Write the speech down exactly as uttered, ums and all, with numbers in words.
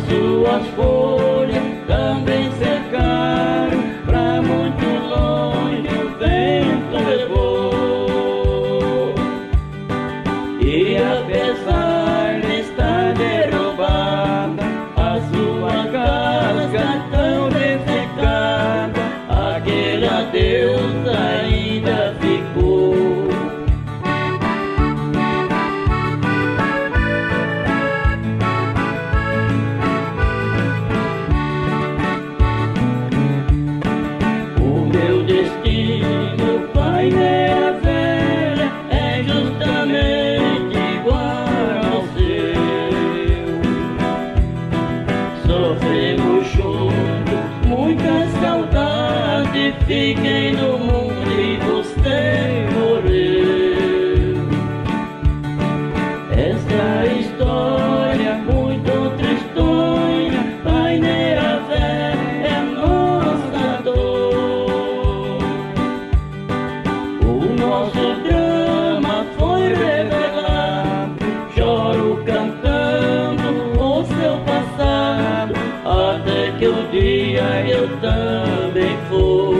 suas folhas também secaram, pra muito longe o vento levou. E apesar de estar derrubada, a sua casca tão ressecada, aquele adeus ainda ficou. Destino, paineira velha, é justamente igual ao seu. Sofremos juntos muitas saudades, fiquei no mundo e você morreu. Essa história muito tristonha, paineira velha, é nossa dor. Nosso drama foi revelado, choro cantando o seu passado, até que um dia eu também fui.